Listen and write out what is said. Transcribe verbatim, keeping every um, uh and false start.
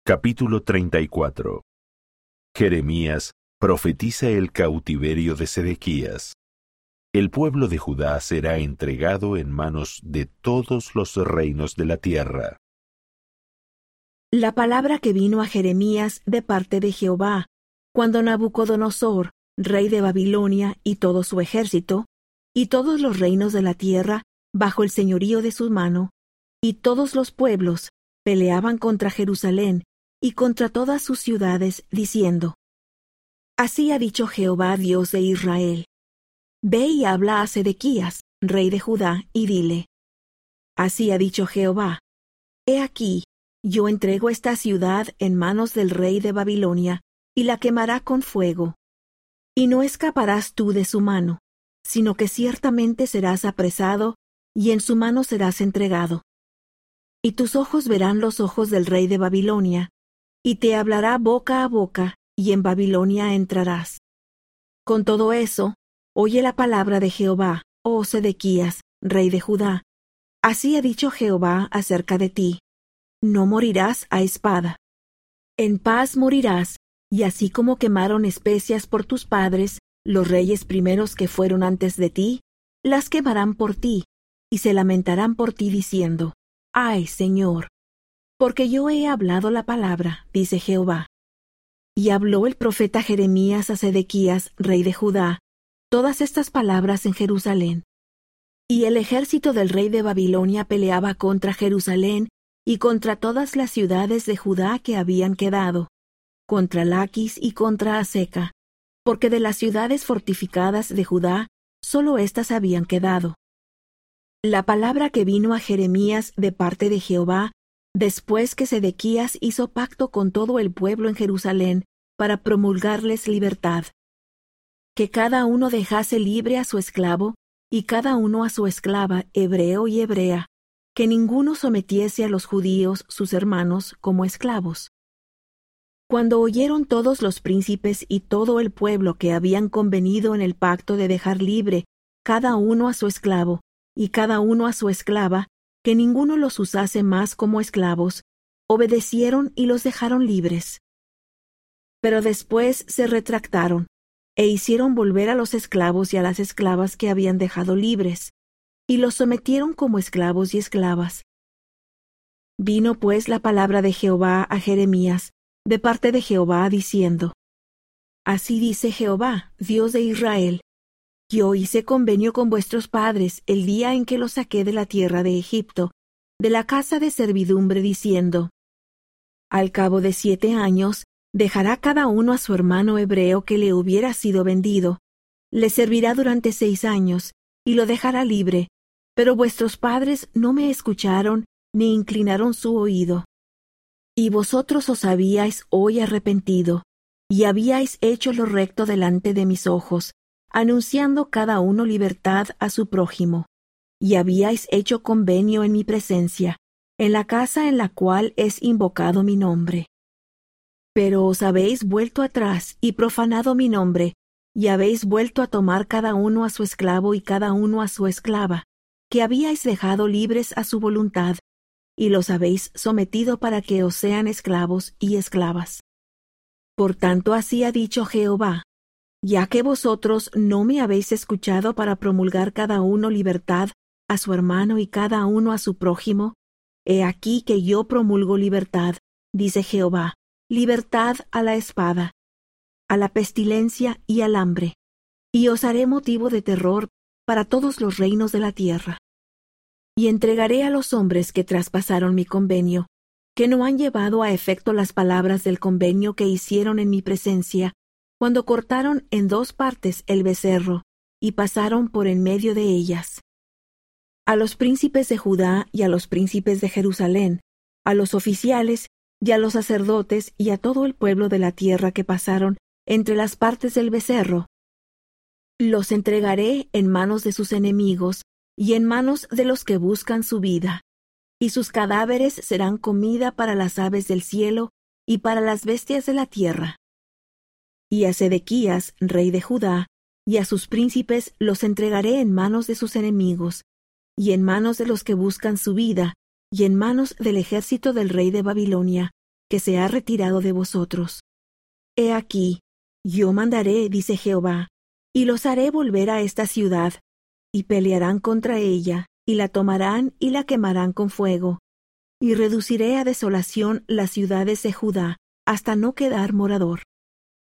Capítulo treinta y cuatro. Jeremías profetiza el cautiverio de Sedequías. El pueblo de Judá será entregado en manos de todos los reinos de la tierra. La palabra que vino a Jeremías de parte de Jehová, cuando Nabucodonosor, rey de Babilonia, y todo su ejército, y todos los reinos de la tierra, bajo el señorío de su mano, y todos los pueblos, peleaban contra Jerusalén y contra todas sus ciudades, diciendo: Así ha dicho Jehová, Dios de Israel: Ve y habla a Sedequías, rey de Judá, y dile: Así ha dicho Jehová: He aquí, yo entrego esta ciudad en manos del rey de Babilonia, y la quemará con fuego. Y no escaparás tú de su mano, sino que ciertamente serás apresado, y en su mano serás entregado. Y tus ojos verán los ojos del rey de Babilonia, y te hablará boca a boca, y en Babilonia entrarás. Con todo eso, oye la palabra de Jehová, oh Sedequías, rey de Judá. Así ha dicho Jehová acerca de ti: No morirás a espada. En paz morirás, y así como quemaron especias por tus padres, los reyes primeros que fueron antes de ti, las quemarán por ti, y se lamentarán por ti diciendo: Ay, Señor, porque yo he hablado la palabra, dice Jehová. Y habló el profeta Jeremías a Sedequías, rey de Judá, todas estas palabras en Jerusalén. Y el ejército del rey de Babilonia peleaba contra Jerusalén y contra todas las ciudades de Judá que habían quedado, contra Laquis y contra Aseca, porque de las ciudades fortificadas de Judá sólo éstas habían quedado. La palabra que vino a Jeremías de parte de Jehová, después que Sedequías hizo pacto con todo el pueblo en Jerusalén para promulgarles libertad: que cada uno dejase libre a su esclavo, y cada uno a su esclava, hebreo y hebrea, que ninguno sometiese a los judíos, sus hermanos, como esclavos. Cuando oyeron todos los príncipes y todo el pueblo que habían convenido en el pacto de dejar libre cada uno a su esclavo, y cada uno a su esclava, que ninguno los usase más como esclavos, obedecieron y los dejaron libres. Pero después se retractaron, e hicieron volver a los esclavos y a las esclavas que habían dejado libres, y los sometieron como esclavos y esclavas. Vino pues la palabra de Jehová a Jeremías, de parte de Jehová, diciendo: Así dice Jehová, Dios de Israel: Yo hice convenio con vuestros padres el día en que los saqué de la tierra de Egipto, de la casa de servidumbre, diciendo: Al cabo de siete años, dejará cada uno a su hermano hebreo que le hubiera sido vendido, le servirá durante seis años, y lo dejará libre, pero vuestros padres no me escucharon, ni inclinaron su oído. Y vosotros os habíais hoy arrepentido, y habíais hecho lo recto delante de mis ojos, anunciando cada uno libertad a su prójimo, y habíais hecho convenio en mi presencia, en la casa en la cual es invocado mi nombre. Pero os habéis vuelto atrás y profanado mi nombre, y habéis vuelto a tomar cada uno a su esclavo y cada uno a su esclava, que habíais dejado libres a su voluntad, y los habéis sometido para que os sean esclavos y esclavas. Por tanto así ha dicho Jehová: Ya que vosotros no me habéis escuchado para promulgar cada uno libertad a su hermano y cada uno a su prójimo, he aquí que yo promulgo libertad, dice Jehová, libertad a la espada, a la pestilencia y al hambre, y os haré motivo de terror para todos los reinos de la tierra. Y entregaré a los hombres que traspasaron mi convenio, que no han llevado a efecto las palabras del convenio que hicieron en mi presencia, cuando cortaron en dos partes el becerro, y pasaron por en medio de ellas. A los príncipes de Judá y a los príncipes de Jerusalén, a los oficiales y a los sacerdotes y a todo el pueblo de la tierra que pasaron entre las partes del becerro, los entregaré en manos de sus enemigos y en manos de los que buscan su vida, y sus cadáveres serán comida para las aves del cielo y para las bestias de la tierra. Y a Sedequías, rey de Judá, y a sus príncipes los entregaré en manos de sus enemigos, y en manos de los que buscan su vida, y en manos del ejército del rey de Babilonia, que se ha retirado de vosotros. He aquí, yo mandaré, dice Jehová, y los haré volver a esta ciudad, y pelearán contra ella, y la tomarán y la quemarán con fuego, y reduciré a desolación las ciudades de Judá, hasta no quedar morador.